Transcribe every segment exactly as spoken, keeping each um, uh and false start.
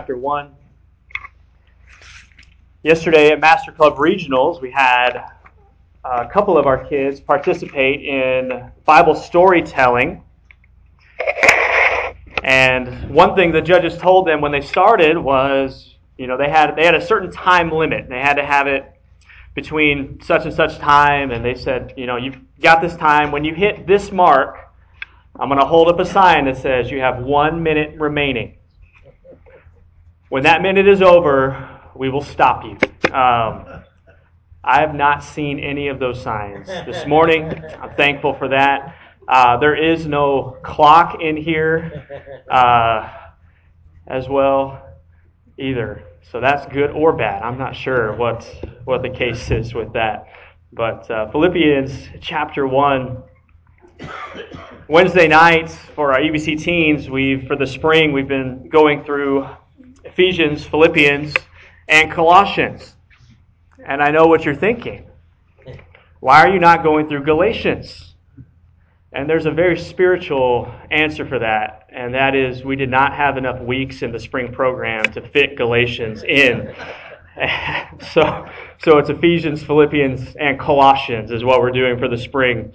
chapter one. Yesterday at Master Club Regionals, we had a couple of our kids participate in Bible storytelling. And one thing the judges told them when they started was, you know, they had they had a certain time limit. They had to have it between such and such time, and they said, you know, you've got this time. When you hit this mark, I'm going to hold up a sign that says you have one minute remaining. When that minute is over, we will stop you. Um, I have not seen any of those signs this morning. I'm thankful for that. Uh, there is no clock in here uh, as well either. So that's good or bad. I'm not sure what, what the case is with that. But uh, Philippians chapter one. Wednesday nights for our E B C teens, we've for the spring, we've been going through Ephesians, Philippians, and Colossians. And I know what you're thinking. Why are you not going through Galatians? And there's a very spiritual answer for that, and that is we did not have enough weeks in the spring program to fit Galatians in. so, so it's Ephesians, Philippians, and Colossians is what we're doing for the spring.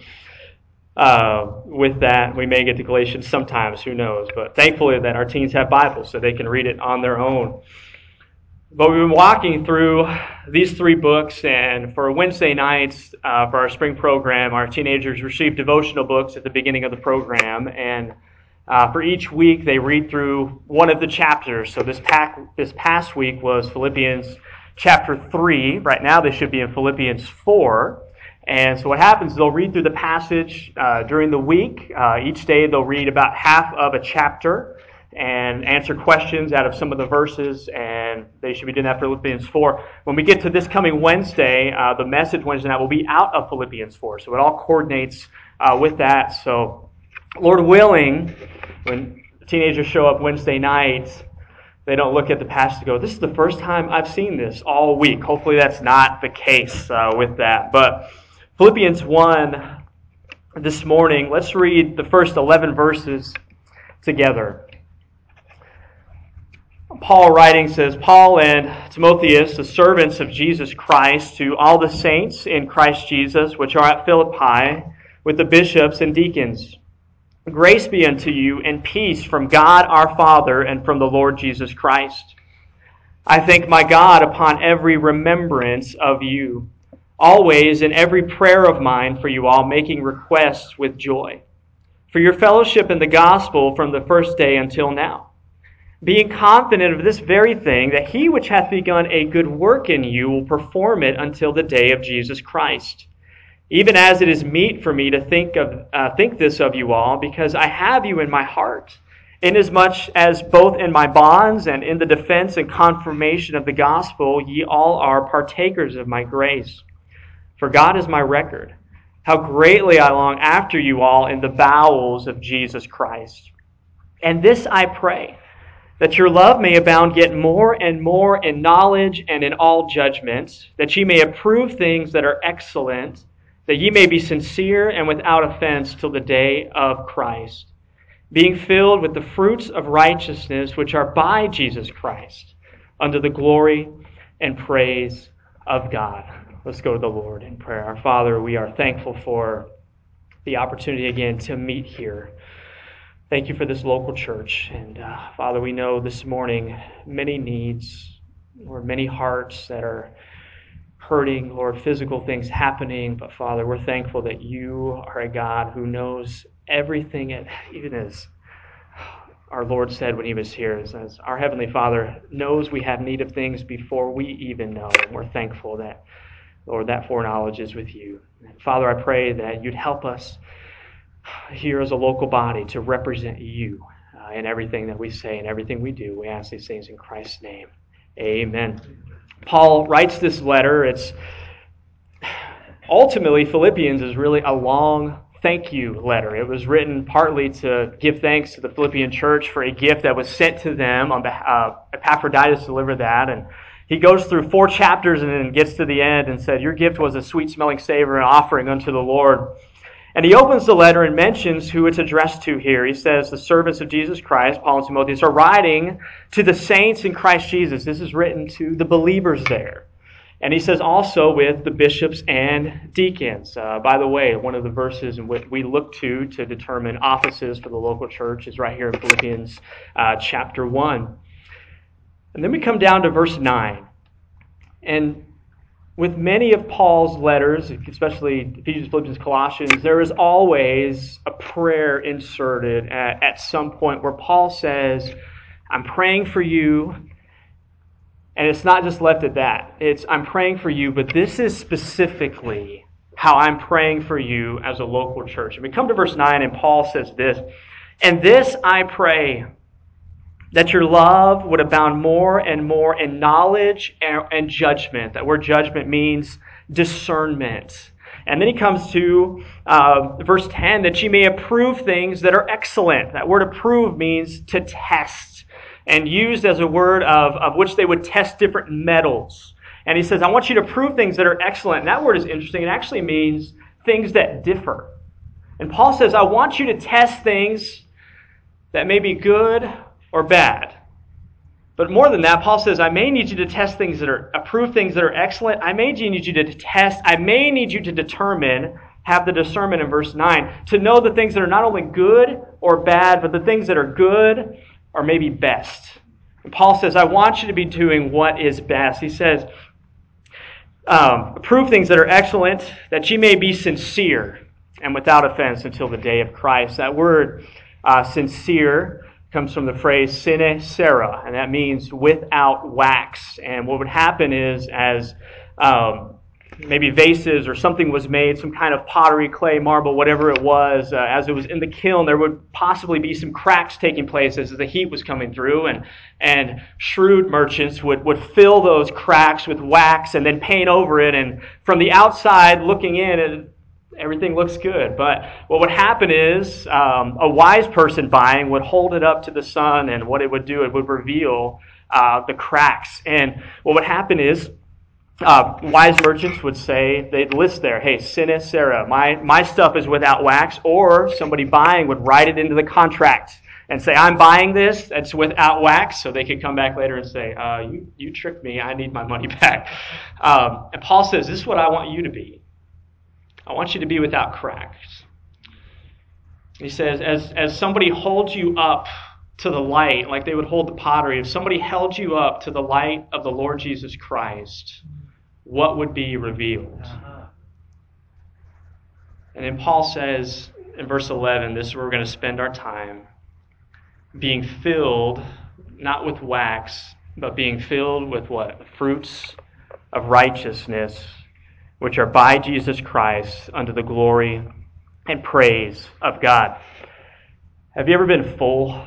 Uh, with that, we may get to Galatians sometimes, who knows. But thankfully that our teens have Bibles so they can read it on their own. But we've been walking through these three books, and for Wednesday nights, uh, for our spring program, our teenagers receive devotional books at the beginning of the program, and uh, for each week they read through one of the chapters. So this, pack, this past week was Philippians chapter three. Right now they should be in Philippians four. And so what happens is they'll read through the passage uh, during the week. Uh, each day they'll read about half of a chapter and answer questions out of some of the verses, and they should be doing that for Philippians four. When we get to this coming Wednesday, uh, the message Wednesday night will be out of Philippians four, so it all coordinates uh, with that. So, Lord willing, when teenagers show up Wednesday night, they don't look at the passage and go, this is the first time I've seen this all week. Hopefully that's not the case uh, with that. But Philippians one this morning, let's read the first eleven verses together. Paul writing says, Paul and Timotheus, the servants of Jesus Christ, to all the saints in Christ Jesus, which are at Philippi, with the bishops and deacons. Grace be unto you and peace from God our Father and from the Lord Jesus Christ. I thank my God upon every remembrance of you, always in every prayer of mine for you all, making requests with joy, for your fellowship in the gospel from the first day until now, being confident of this very thing, that he which hath begun a good work in you will perform it until the day of Jesus Christ. Even as it is meet for me to think of uh, think this of you all, because I have you in my heart, inasmuch as both in my bonds and in the defense and confirmation of the gospel ye all are partakers of my grace. For God is my record, how greatly I long after you all in the bowels of Jesus Christ. And this I pray, that your love may abound yet more and more in knowledge and in all judgment, that ye may approve things that are excellent, that ye may be sincere and without offense till the day of Christ, being filled with the fruits of righteousness which are by Jesus Christ, unto the glory and praise of God. Let's go to the Lord in prayer. Our Father, we are thankful for the opportunity again to meet here. Thank you for this local church. And uh, Father, we know this morning many needs, or many hearts that are hurting, Lord, physical things happening. But Father, we're thankful that you are a God who knows everything, even as our Lord said when he was here, as our Heavenly Father knows we have need of things before we even know. And we're thankful that, Lord, that foreknowledge is with you. And Father, I pray that you'd help us here as a local body to represent you uh, in everything that we say and everything we do. We ask these things in Christ's name. Amen. Paul writes this letter. It's ultimately, Philippians is really a long thank you letter. It was written partly to give thanks to the Philippian church for a gift that was sent to them. On behalf, uh, Epaphroditus delivered that, and he goes through four chapters and then gets to the end and said, your gift was a sweet-smelling savor and offering unto the Lord. And he opens the letter and mentions who it's addressed to here. He says, the servants of Jesus Christ, Paul and Timotheus, are writing to the saints in Christ Jesus. This is written to the believers there. And he says also with the bishops and deacons. Uh, by the way, one of the verses in which we look to to determine offices for the local church is right here in Philippians uh, chapter one. And then we come down to verse nine. And with many of Paul's letters, especially Ephesians, Philippians, Colossians, there is always a prayer inserted at, at some point where Paul says, I'm praying for you. And it's not just left at that. It's, I'm praying for you, but this is specifically how I'm praying for you as a local church. And we come to verse nine, and Paul says this, and this I pray, that your love would abound more and more in knowledge and, and judgment. That word judgment means discernment. And then he comes to uh, verse ten, that ye may approve things that are excellent. That word approve means to test, and used as a word of, of which they would test different metals. And he says, I want you to prove things that are excellent. And that word is interesting. It actually means things that differ. And Paul says, I want you to test things that may be good or bad. But more than that, Paul says, I may need you to test things that are, approve things that are excellent. I may need you to test, I may need you to determine, have the discernment in verse nine, to know the things that are not only good or bad, but the things that are good or maybe best. And Paul says, I want you to be doing what is best. He says, um, approve things that are excellent, that ye may be sincere and without offense until the day of Christ. That word, uh, sincere, comes from the phrase sine cera, and that means without wax. And what would happen is, as um, maybe vases or something was made, some kind of pottery, clay, marble, whatever it was, uh, as it was in the kiln, there would possibly be some cracks taking place as the heat was coming through, and and shrewd merchants would, would fill those cracks with wax and then paint over it, and from the outside looking in, it, everything looks good. But what would happen is um, a wise person buying would hold it up to the sun, and what it would do, it would reveal uh, the cracks. And what would happen is uh, wise merchants would say, they'd list there, hey, sine cera, my, my stuff is without wax. Or somebody buying would write it into the contract and say, I'm buying this, it's without wax, so they could come back later and say, uh, you, you tricked me, I need my money back. Um, and Paul says, this is what I want you to be. I want you to be without cracks. He says, as, as somebody holds you up to the light, like they would hold the pottery, if somebody held you up to the light of the Lord Jesus Christ, what would be revealed? Uh-huh. And then Paul says in verse eleven, this is where we're going to spend our time, being filled, not with wax, but being filled with what? Fruits of righteousness, which are by Jesus Christ unto the glory and praise of God. Have you ever been full?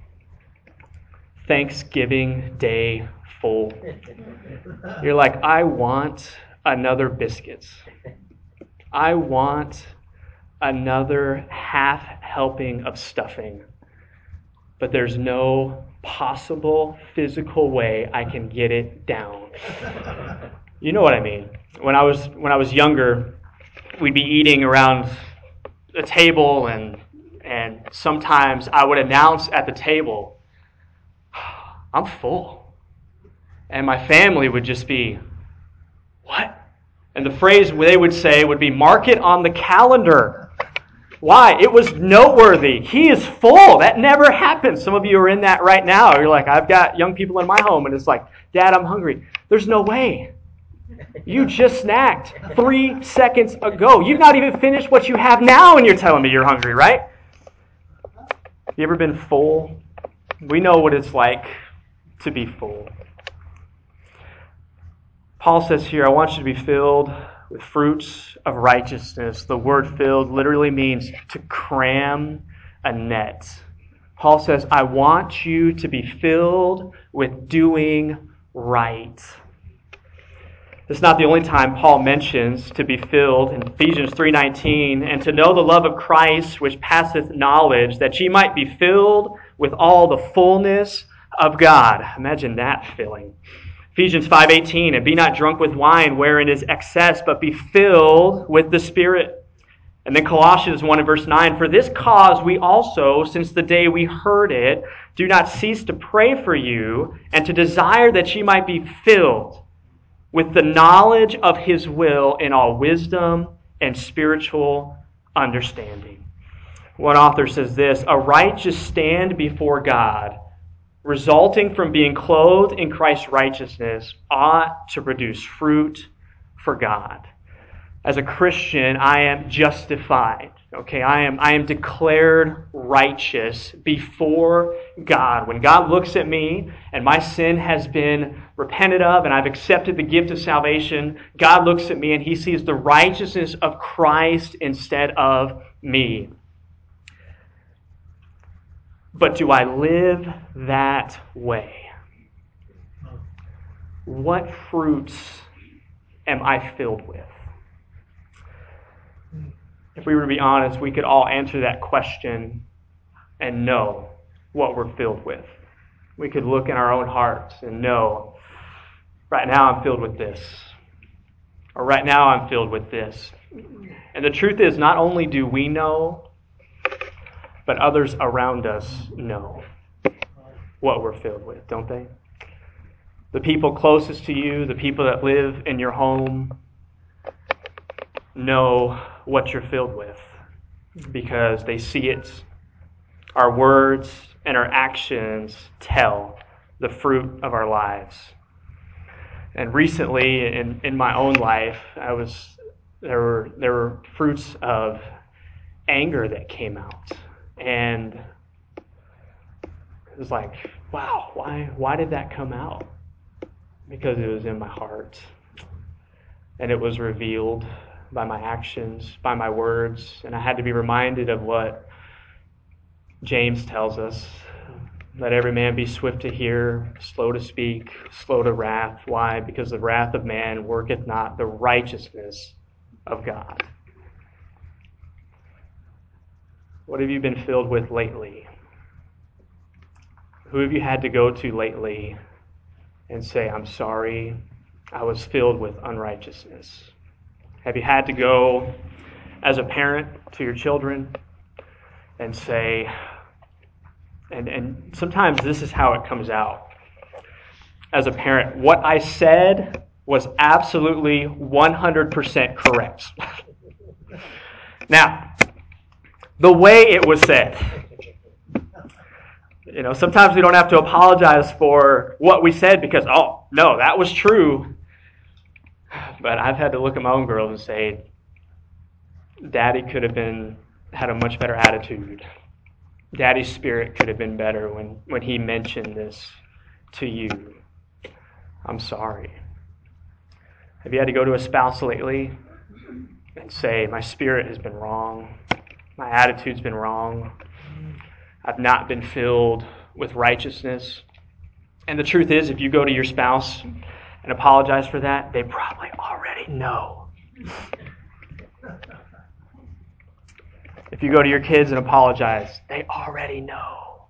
Thanksgiving Day full. You're like, I want another biscuits. I want another half helping of stuffing. But there's no possible physical way I can get it down. You know what I mean. When I was when I was younger, we'd be eating around a table, and and sometimes I would announce at the table, I'm full. And my family would just be, what? And the phrase they would say would be, mark it on the calendar. Why? It was noteworthy. He is full. That never happens. Some of you are in that right now. You're like, I've got young people in my home, and it's like, Dad, I'm hungry. There's no way. You just snacked three seconds ago. You've not even finished what you have now, and you're telling me you're hungry, right? You ever been full? We know what it's like to be full. Paul says here, I want you to be filled with fruits of righteousness. The word filled literally means to cram a net. Paul says, I want you to be filled with doing right. It's not the only time Paul mentions to be filled. In Ephesians three nineteen, and to know the love of Christ which passeth knowledge, that ye might be filled with all the fullness of God. Imagine that filling. Ephesians five eighteen, and be not drunk with wine wherein is excess, but be filled with the Spirit. And then Colossians one and verse nine, for this cause we also, since the day we heard it, do not cease to pray for you and to desire that ye might be filled with the knowledge of his will in all wisdom and spiritual understanding. One author says this, a righteous stand before God, resulting from being clothed in Christ's righteousness, ought to produce fruit for God. As a Christian, I am justified. Okay, I am I am declared righteous before God. When God looks at me and my sin has been repented of and I've accepted the gift of salvation, God looks at me and he sees the righteousness of Christ instead of me. But do I live that way? What fruits am I filled with? If we were to be honest, we could all answer that question and know what we're filled with. We could look in our own hearts and know, right now I'm filled with this. Or right now I'm filled with this. And the truth is, not only do we know, but others around us know what we're filled with, don't they? The people closest to you, the people that live in your home, know what you're filled with because they see it. Our words and our actions tell the fruit of our lives. And recently in, in my own life, I was there were there were fruits of anger that came out. And it was like, wow, why why did that come out? Because it was in my heart. And it was revealed by my actions, by my words. And I had to be reminded of what James tells us. Let every man be swift to hear, slow to speak, slow to wrath. Why? Because the wrath of man worketh not the righteousness of God. What have you been filled with lately? Who have you had to go to lately and say, I'm sorry, I was filled with unrighteousness? Have you had to go as a parent to your children and say, and, and sometimes this is how it comes out. As a parent, what I said was absolutely one hundred percent correct. Now, the way it was said, you know, sometimes we don't have to apologize for what we said because, oh, no, that was true. But I've had to look at my own girls and say, Daddy could have been had a much better attitude. Daddy's spirit could have been better when, when he mentioned this to you. I'm sorry. Have you had to go to a spouse lately and say, my spirit has been wrong, my attitude's been wrong, I've not been filled with righteousness? And the truth is, if you go to your spouse and apologize for that, they probably already know. If you go to your kids and apologize, they already know.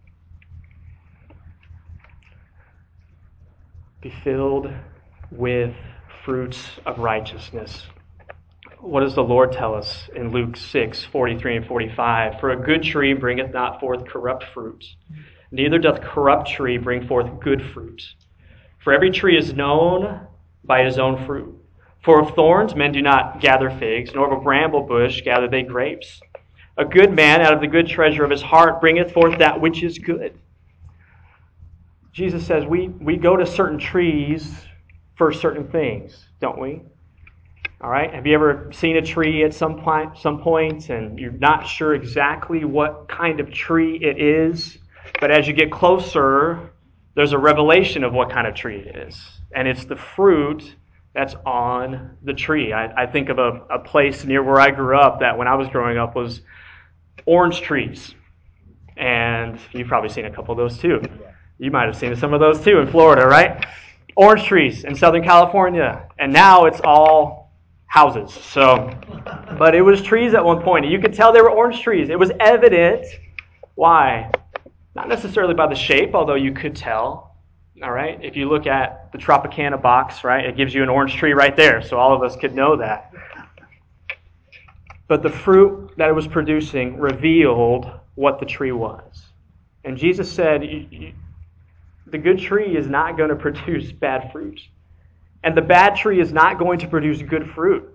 Be filled with fruits of righteousness. What does the Lord tell us in Luke six, forty-three and forty-five? For a good tree bringeth not forth corrupt fruit, neither doth corrupt tree bring forth good fruit. For every tree is known by his own fruit. For of thorns men do not gather figs, nor of a bramble bush gather they grapes. A good man out of the good treasure of his heart bringeth forth that which is good. Jesus says we, we go to certain trees for certain things, don't we? All right. Have you ever seen a tree at some point, some point and you're not sure exactly what kind of tree it is, but as you get closer, there's a revelation of what kind of tree it is. And it's the fruit that's on the tree. I, I think of a, a place near where I grew up that when I was growing up was orange trees. And you've probably seen a couple of those too. You might have seen some of those too in Florida, right? Orange trees in Southern California. And now it's all houses. So, but it was trees at one point. And you could tell they were orange trees. It was evident. Why? Not necessarily by the shape, although you could tell. All right? If you look at the Tropicana box, right, it gives you an orange tree right there. So all of us could know that. But the fruit that it was producing revealed what the tree was. And Jesus said, the good tree is not going to produce bad fruit. And the bad tree is not going to produce good fruit.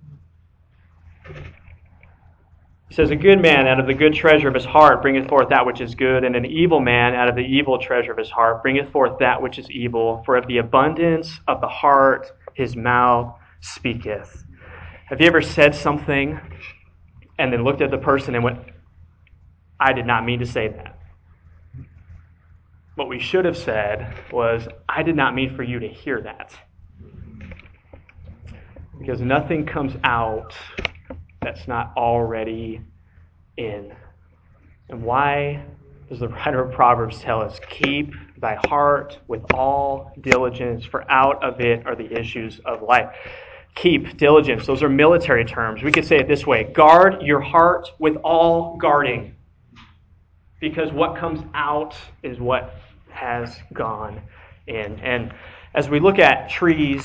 He says, a good man out of the good treasure of his heart bringeth forth that which is good, and an evil man out of the evil treasure of his heart bringeth forth that which is evil. For of the abundance of the heart his mouth speaketh. Have you ever said something and then looked at the person and went, I did not mean to say that. What we should have said was, I did not mean for you to hear that. Because nothing comes out that's not already in. And why does the writer of Proverbs tell us, keep thy heart with all diligence, for out of it are the issues of life. Keep, diligence, those are military terms. We could say it this way, guard your heart with all guarding. Because what comes out is what has gone in. And as we look at trees,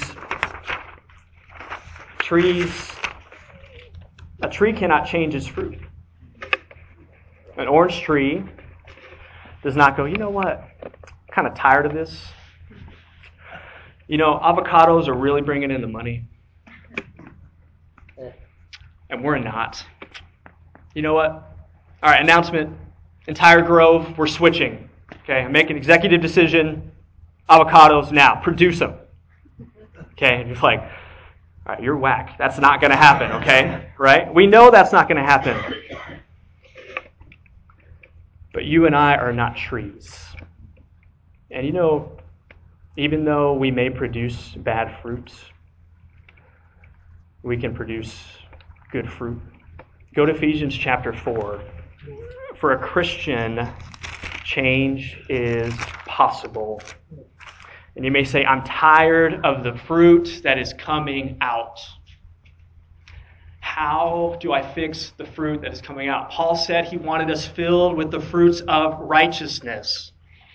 trees, a tree cannot change its fruit. An orange tree does not go, you know what, I'm kind of tired of this. You know, avocados are really bringing in the money. And we're not. You know what? All right, announcement. Entire grove, we're switching. Okay, I make an executive decision. Avocados now, produce them. Okay, and you're like, all right, you're whack. That's not going to happen, okay? Right? We know that's not going to happen. But you and I are not trees. And you know, even though we may produce bad fruits, we can produce good fruit. Go to Ephesians chapter four. For a Christian, change is possible. And you may say, I'm tired of the fruit that is coming out. How do I fix the fruit that is coming out? Paul said he wanted us filled with the fruits of righteousness.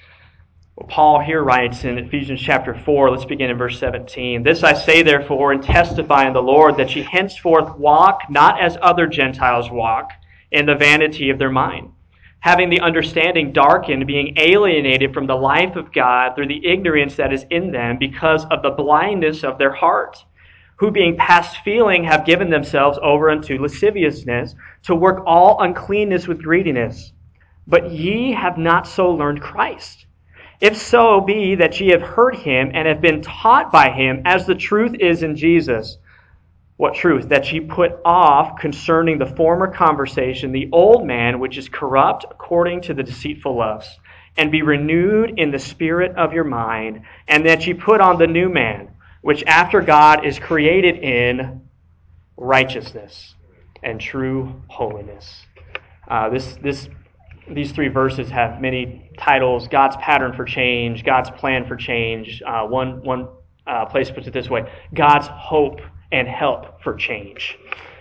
Well, Paul here writes in Ephesians chapter four, let's begin in verse seventeen. This I say therefore and testify in the Lord that ye henceforth walk not as other Gentiles walk, in the vanity of their mind, having the understanding darkened, being alienated from the life of God through the ignorance that is in them because of the blindness of their heart, who being past feeling have given themselves over unto lasciviousness, to work all uncleanness with greediness. But ye have not so learned Christ. If so be that ye have heard him and have been taught by him, as the truth is in Jesus. What truth? That ye put off concerning the former conversation the old man which is corrupt according to the deceitful lusts, and be renewed in the spirit of your mind, and that ye put on the new man, which after God is created in righteousness and true holiness. Uh, this this these three verses have many titles: God's pattern for change, God's plan for change. Uh, one one uh, place puts it this way: God's hope and help for change.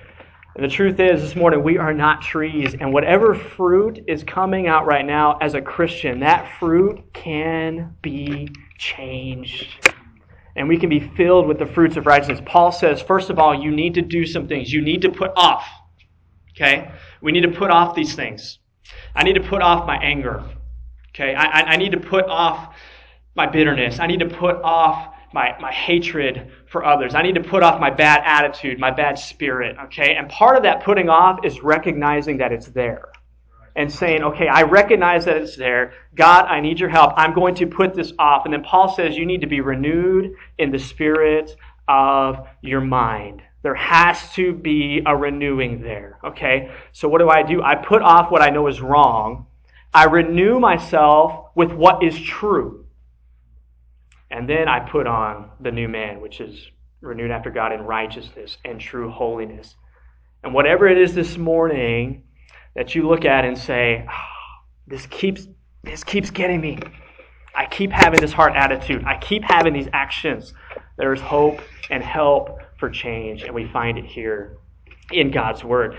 And the truth is, this morning, we are not trees, and whatever fruit is coming out right now as a Christian, that fruit can be changed. And we can be filled with the fruits of righteousness. Paul says, first of all, you need to do some things. You need to put off. Okay? We need to put off these things. I need to put off my anger. Okay? I, I, I need to put off my bitterness. I need to put off My, my hatred for others. I need to put off my bad attitude, my bad spirit, okay? And part of that putting off is recognizing that it's there. And saying, okay, I recognize that it's there. God, I need your help. I'm going to put this off. And then Paul says you need to be renewed in the spirit of your mind. There has to be a renewing there, okay? So what do I do? I put off what I know is wrong. I renew myself with what is true. And then I put on the new man, which is renewed after God in righteousness and true holiness. And whatever it is this morning that you look at and say, oh, this keeps this keeps getting me. I keep having this heart attitude. I keep having these actions. There is hope and help for change, and we find it here in God's Word.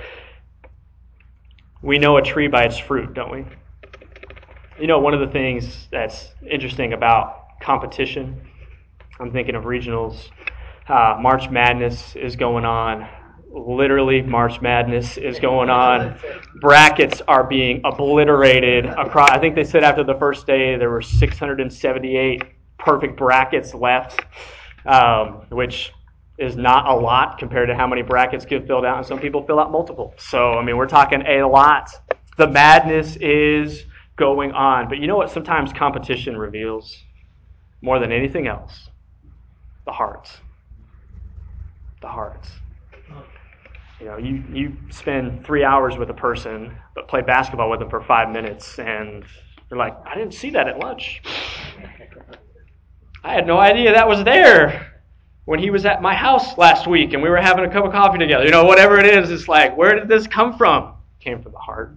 We know a tree by its fruit, don't we? You know, one of the things that's interesting about competition, I'm thinking of regionals, uh, March Madness is going on. Literally, March Madness is going on. Brackets are being obliterated across. I think they said after the first day there were six hundred seventy-eight perfect brackets left, um, which is not a lot compared to how many brackets get filled out, and some people fill out multiple. So, I mean, we're talking a lot. The madness is going on. But you know what sometimes competition reveals more than anything else? The hearts. The hearts. You know, you, you spend three hours with a person, but play basketball with them for five minutes, and you're like, I didn't see that at lunch. I had no idea that was there when he was at my house last week and we were having a cup of coffee together. You know, whatever it is, it's like, where did this come from? It came from the heart.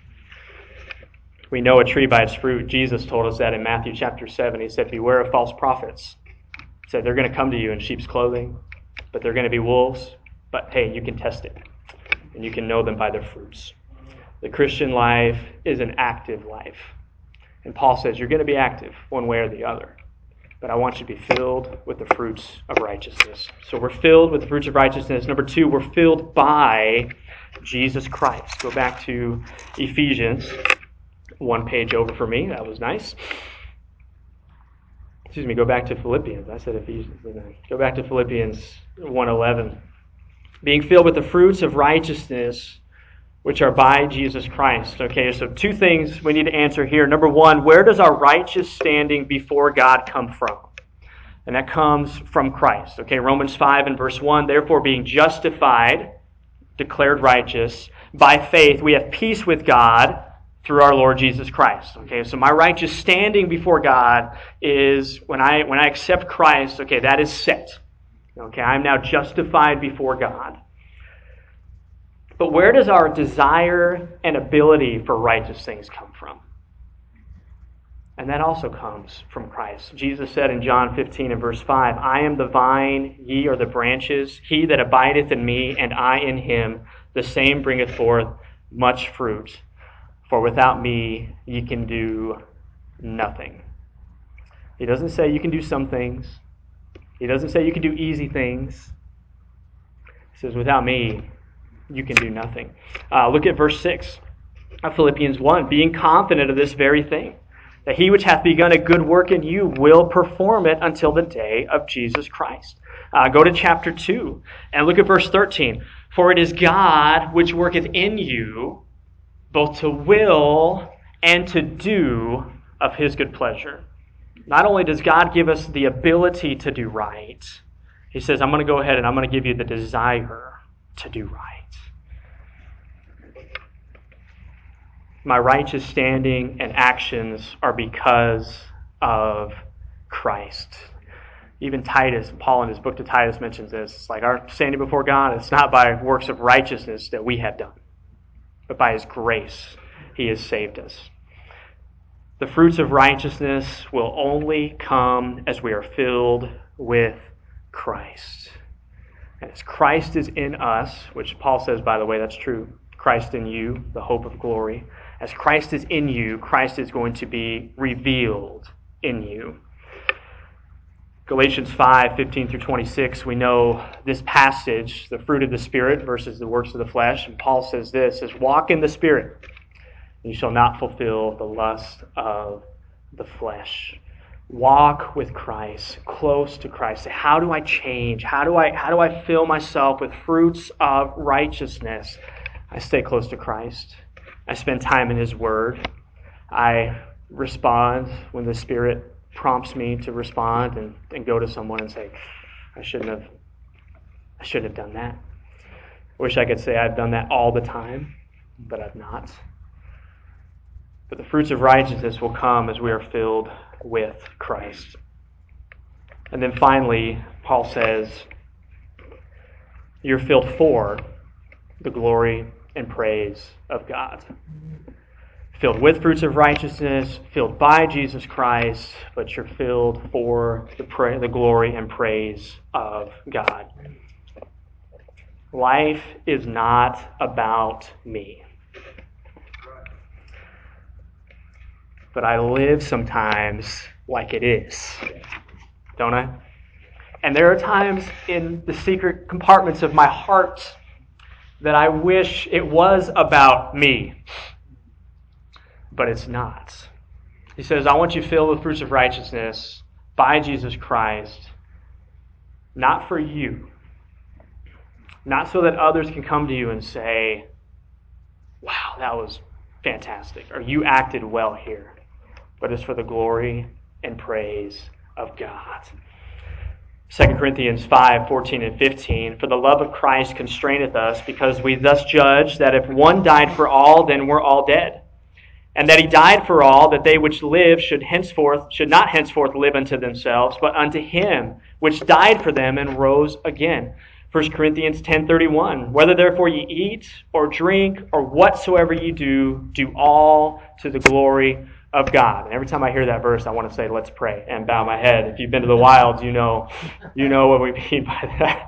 We know a tree by its fruit. Jesus told us that in Matthew chapter seven. He said, beware of false prophets. He said, they're going to come to you in sheep's clothing, but they're going to be wolves. But hey, you can test it, and you can know them by their fruits. The Christian life is an active life. And Paul says, you're going to be active one way or the other. But I want you to be filled with the fruits of righteousness. So we're filled with the fruits of righteousness. Number two, we're filled by Jesus Christ. Go back to Ephesians. One page over for me. That was nice. Excuse me, go back to Philippians. I said Ephesians, didn't I? Go back to Philippians one eleven. Being filled with the fruits of righteousness, which are by Jesus Christ. Okay, so two things we need to answer here. Number one, where does our righteous standing before God come from? And that comes from Christ. Okay, Romans five and verse one, therefore being justified, declared righteous, by faith we have peace with God through our Lord Jesus Christ. Okay, so my righteous standing before God is when I when I accept Christ, okay, that is set. Okay, I'm now justified before God. But where does our desire and ability for righteous things come from? And that also comes from Christ. Jesus said in John fifteen and verse five, I am the vine, ye are the branches. He that abideth in me, and I in him, the same bringeth forth much fruit. For without me, ye can do nothing. He doesn't say you can do some things. He doesn't say you can do easy things. He says, without me, you can do nothing. Uh, look at verse six of Philippians one. Being confident of this very thing, that he which hath begun a good work in you will perform it until the day of Jesus Christ. Uh, go to chapter two and look at verse thirteen. For it is God which worketh in you both to will and to do of his good pleasure. Not only does God give us the ability to do right, he says, I'm going to go ahead and I'm going to give you the desire to do right. My righteous standing and actions are because of Christ. Even Titus, Paul in his book to Titus mentions this. It's like our standing before God, it's not by works of righteousness that we have done, but by his grace he has saved us. The fruits of righteousness will only come as we are filled with Christ. And as Christ is in us, which Paul says, by the way, that's true, Christ in you, the hope of glory. As Christ is in you, Christ is going to be revealed in you. Galatians five, fifteen through twenty-six, we know this passage, the fruit of the Spirit versus the works of the flesh. And Paul says this, says, walk in the Spirit, and you shall not fulfill the lust of the flesh. Walk with Christ, close to Christ. Say, how do I change? How do I, how do I fill myself with fruits of righteousness? I stay close to Christ. I spend time in his word. I respond when the Spirit prompts me to respond and, and go to someone and say, I shouldn't have I shouldn't have done that. I wish I could say I've done that all the time, but I've not. But the fruits of righteousness will come as we are filled with Christ. And then finally, Paul says, you're filled for the glory and praise of God. Filled with fruits of righteousness, filled by Jesus Christ, but you're filled for the, pra- the glory and praise of God. Life is not about me. But I live sometimes like it is, don't I? And there are times in the secret compartments of my heart that I wish it was about me, but it's not. He says, I want you filled with fruits of righteousness by Jesus Christ, not for you, not so that others can come to you and say, wow, that was fantastic, or you acted well here, but it's for the glory and praise of God. Second Corinthians five, fourteen and fifteen, for the love of Christ constraineth us, because we thus judge that if one died for all, then we're all dead. And that he died for all, that they which live should henceforth should not henceforth live unto themselves, but unto him which died for them and rose again. First Corinthians ten thirty-one, whether therefore ye eat or drink or whatsoever ye do, do all to the glory of God. And every time I hear that verse, I want to say, let's pray and bow my head. If you've been to the wilds, you know, you know what we mean by that.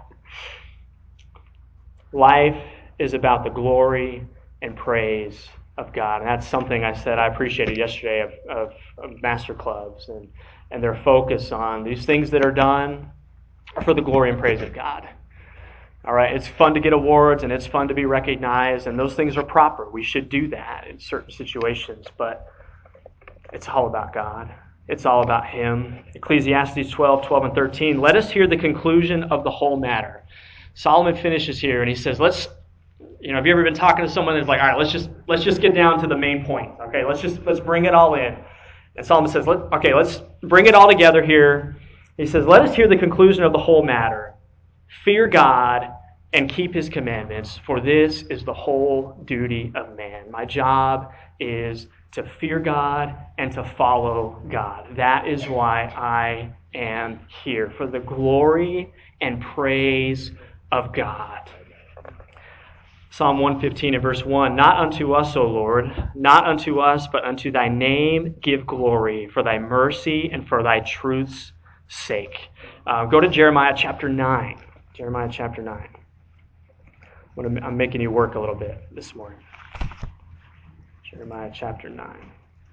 Life is about the glory and praise of God. And that's something I said I appreciated yesterday of, of, of master clubs and, and their focus on these things that are done are for the glory and praise of God. All right, it's fun to get awards and it's fun to be recognized, and those things are proper. We should do that in certain situations, but it's all about God. It's all about Him. Ecclesiastes twelve, twelve and thirteen. Let us hear the conclusion of the whole matter. Solomon finishes here and he says, let's, you know, have you ever been talking to someone that's like, all right, let's just let's just get down to the main point. Okay, let's just let's bring it all in. And Solomon says, Let, okay, let's bring it all together here. He says, let us hear the conclusion of the whole matter. Fear God and keep His commandments, for this is the whole duty of man. My job is to fear God and to follow God. That is why I am here, for the glory and praise of God. Psalm one fifteen and verse one, not unto us, O Lord, not unto us, but unto thy name give glory, for thy mercy and for thy truth's sake. Uh, go to Jeremiah chapter nine. Jeremiah chapter nine. I'm making you work a little bit this morning. Jeremiah chapter nine.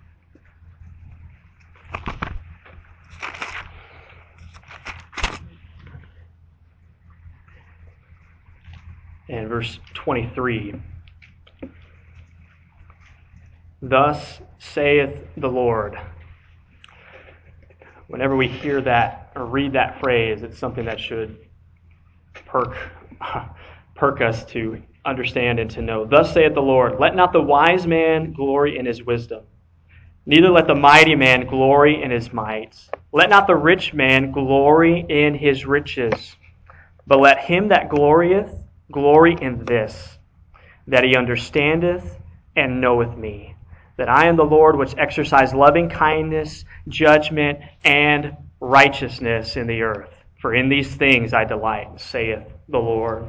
And verse twenty-three. Thus saith the Lord. Whenever we hear that or read that phrase, it's something that should perk, perk us to understand and to know. Thus saith the Lord, let not the wise man glory in his wisdom, neither let the mighty man glory in his might. Let not the rich man glory in his riches, but let him that glorieth glory in this, that he understandeth and knoweth me, that I am the Lord which exercise loving kindness, judgment, and righteousness in the earth. For in these things I delight, saith the Lord.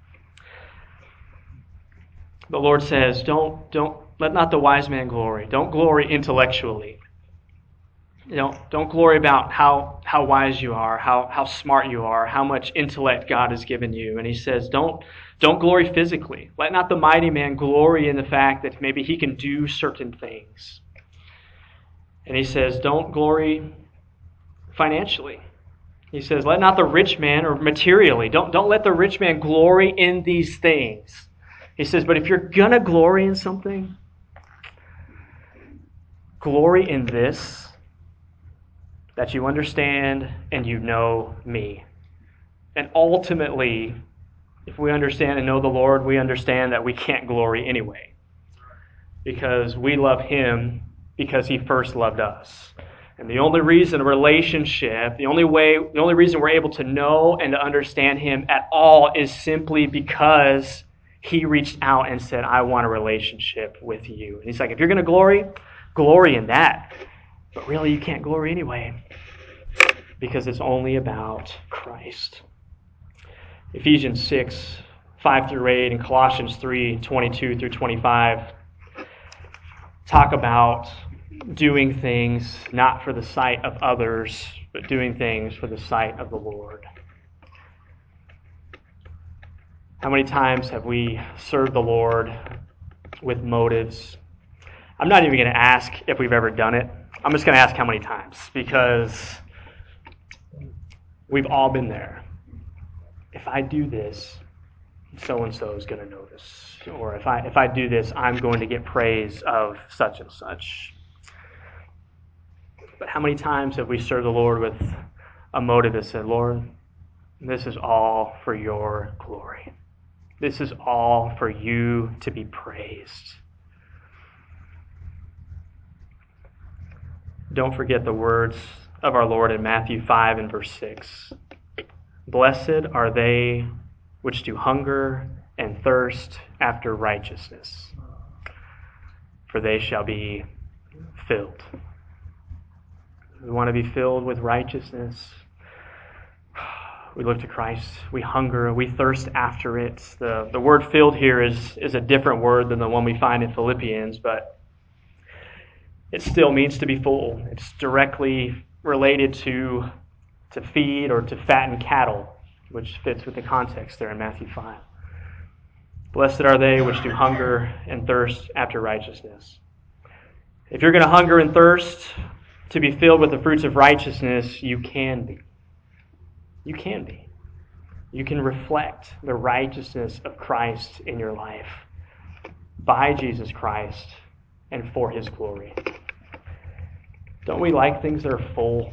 The Lord says, don't, don't, let not the wise man glory. Don't glory intellectually. You know, don't glory about how, how wise you are, how, how smart you are, how much intellect God has given you. And he says, don't, don't glory physically. Let not the mighty man glory in the fact that maybe he can do certain things. And he says, don't glory financially. He says, let not the rich man, or materially, don't, don't let the rich man glory in these things. He says, but if you're going to glory in something, glory in this, that you understand and you know me. And ultimately, if we understand and know the Lord, we understand that we can't glory anyway. Because we love Him because He first loved us. And the only reason a relationship, the only way, the only reason we're able to know and to understand Him at all is simply because He reached out and said, I want a relationship with you. And He's like, if you're going to glory, glory in that. But really, you can't glory anyway, because it's only about Christ. Ephesians six, five through eight, and Colossians three, twenty-two through twenty-five talk about doing things not for the sight of others, but doing things for the sight of the Lord. How many times have we served the Lord with motives? I'm not even going to ask if we've ever done it. I'm just going to ask how many times, because we've all been there. If I do this, so-and-so is going to notice. Or if I if I do this, I'm going to get praise of such and such. But how many times have we served the Lord with a motive that said, Lord, this is all for your glory. This is all for you to be praised. Don't forget the words of our Lord in Matthew five and verse six. Blessed are they which do hunger and thirst after righteousness, for they shall be filled. We want to be filled with righteousness. We look to Christ. We hunger. We thirst after it. The, the word filled here is, is a different word than the one we find in Philippians, but it still means to be full. It's directly related to, to feed or to fatten cattle, which fits with the context there in Matthew five. Blessed are they which do hunger and thirst after righteousness. If you're going to hunger and thirst to be filled with the fruits of righteousness, you can be. You can be. You can reflect the righteousness of Christ in your life by Jesus Christ and for His glory. Don't we like things that are full?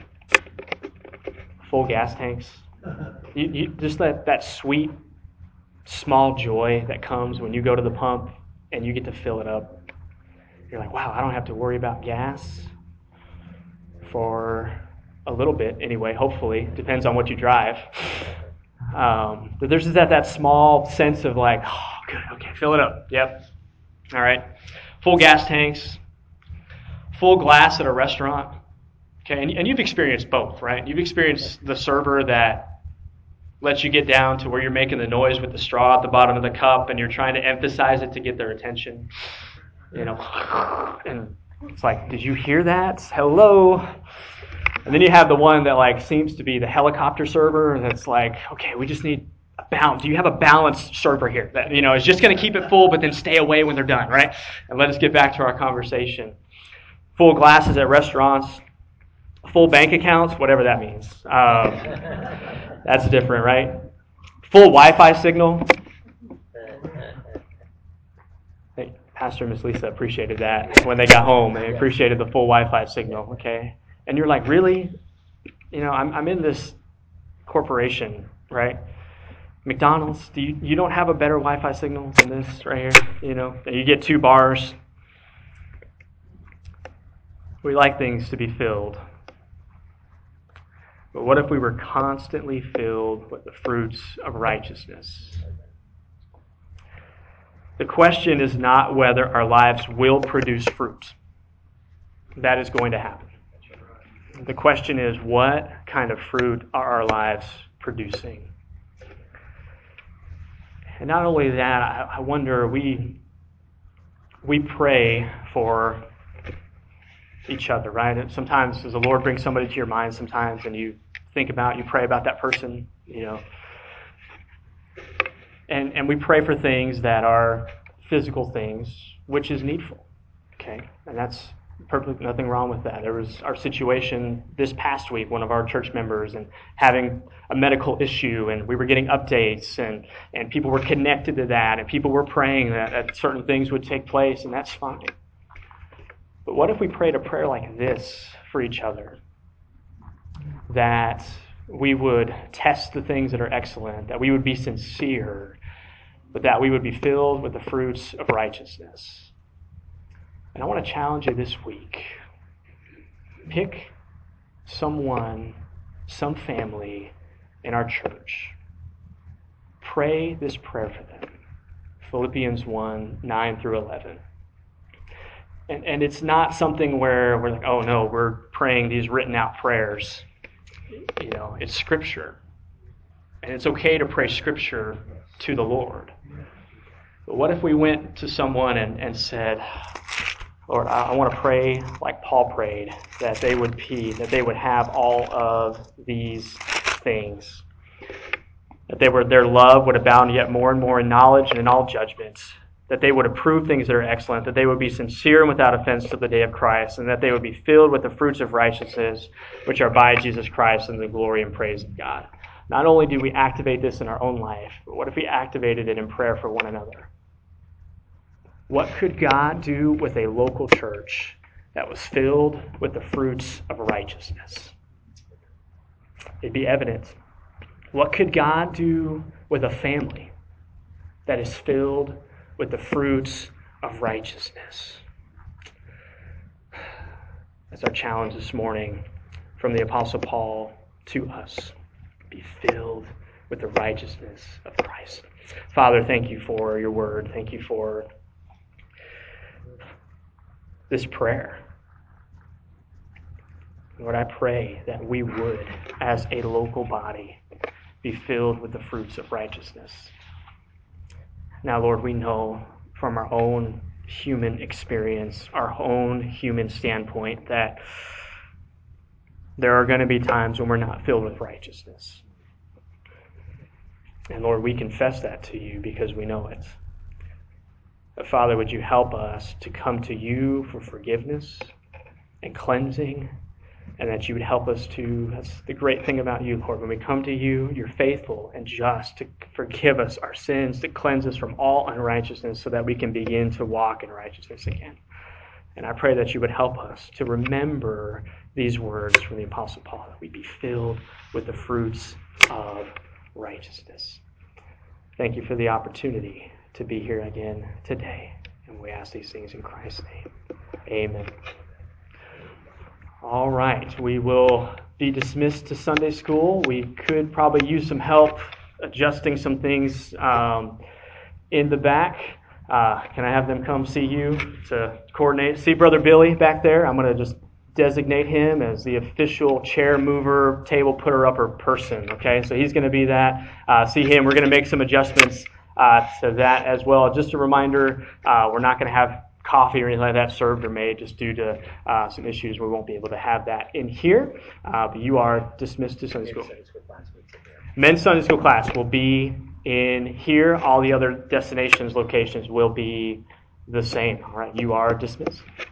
Full gas tanks? You, you, just that, that sweet, small joy that comes when you go to the pump and you get to fill it up. You're like, wow, I don't have to worry about gas for a little bit anyway, hopefully. Depends on what you drive. Um, but there's just that, that small sense of like, oh, good, okay, fill it up. Yep. All right. Full gas tanks. Full glass at a restaurant. Okay, and, and you've experienced both, right? You've experienced the server that lets you get down to where you're making the noise with the straw at the bottom of the cup and you're trying to emphasize it to get their attention. You know, and it's like, did you hear that? Hello? And then you have the one that like seems to be the helicopter server that's like, okay, we just need a balance. Do you have a balanced server here that, you know, is just going to keep it full but then stay away when they're done, right? And let us get back to our conversation. Full glasses at restaurants, full bank accounts, whatever that means. Um, that's different, right? Full Wi-Fi signal. Hey, Pastor and Miss Lisa appreciated that when they got home. They appreciated the full Wi-Fi signal, okay? And you're like, really? You know, I'm I'm in this corporation, right? McDonald's, do you, you don't have a better Wi-Fi signal than this right here? You know, and you get two bars. We like things to be filled. But what if we were constantly filled with the fruits of righteousness? The question is not whether our lives will produce fruit. That is going to happen. The question is, what kind of fruit are our lives producing? And not only that, I, I wonder, we we pray for each other, right? And sometimes as the Lord brings somebody to your mind sometimes and you think about, you pray about that person, you know. And and we pray for things that are physical things, which is needful, okay? And that's perfectly nothing wrong with that. There was our situation this past week, one of our church members, and having a medical issue, and we were getting updates, and, and people were connected to that, and people were praying that, that certain things would take place, and that's fine. But what if we prayed a prayer like this for each other? That we would test the things that are excellent, that we would be sincere, but that we would be filled with the fruits of righteousness. And I want to challenge you this week. Pick someone, some family in our church. Pray this prayer for them. Philippians one, nine through eleven. And, and it's not something where we're like, oh no, we're praying these written out prayers. You know, it's Scripture. And it's okay to pray Scripture to the Lord. But what if we went to someone and, and said, Lord, I, I want to pray like Paul prayed, that they would be, that they would have all of these things. That they were, their love would abound yet more and more in knowledge and in all judgment. That they would approve things that are excellent. That they would be sincere and without offense to the day of Christ. And that they would be filled with the fruits of righteousness, which are by Jesus Christ in the glory and praise of God. not only do we activate this in our own life, but what if we activated it in prayer for one another? What could God do with a local church that was filled with the fruits of righteousness? It'd be evident. What could God do with a family that is filled with the fruits of righteousness? That's our challenge this morning from the Apostle Paul to us. Be filled with the righteousness of Christ. Father, thank you for your word. Thank you for this prayer. Lord, I pray that we would, as a local body, be filled with the fruits of righteousness. Now, Lord, we know from our own human experience, our own human standpoint, that there are going to be times when we're not filled with righteousness. And Lord, we confess that to you because we know it. But Father, would you help us to come to you for forgiveness and cleansing, and that you would help us to, that's the great thing about you, Lord, when we come to you, you're faithful and just to forgive us our sins, to cleanse us from all unrighteousness so that we can begin to walk in righteousness again. And I pray that you would help us to remember these words from the Apostle Paul, that we be filled with the fruits of righteousness. Thank you for the opportunity to be here again today. And we ask these things in Christ's name. Amen. All right, we will be dismissed to Sunday school. We could probably use some help adjusting some things um, in the back. Uh, can I have them come see you to coordinate? See Brother Billy back there? I'm going to just designate him as the official chair mover, table putter upper person. Okay, so he's going to be that. Uh, see him. We're going to make some adjustments uh, to that as well. Just a reminder, uh, we're not going to have coffee or anything like that served or made just due to uh, some issues. We won't be able to have that in here. Uh, but you are dismissed to Sunday school. Men's Sunday school class will be in here. All the other destinations, locations will be the same. All right, you are dismissed.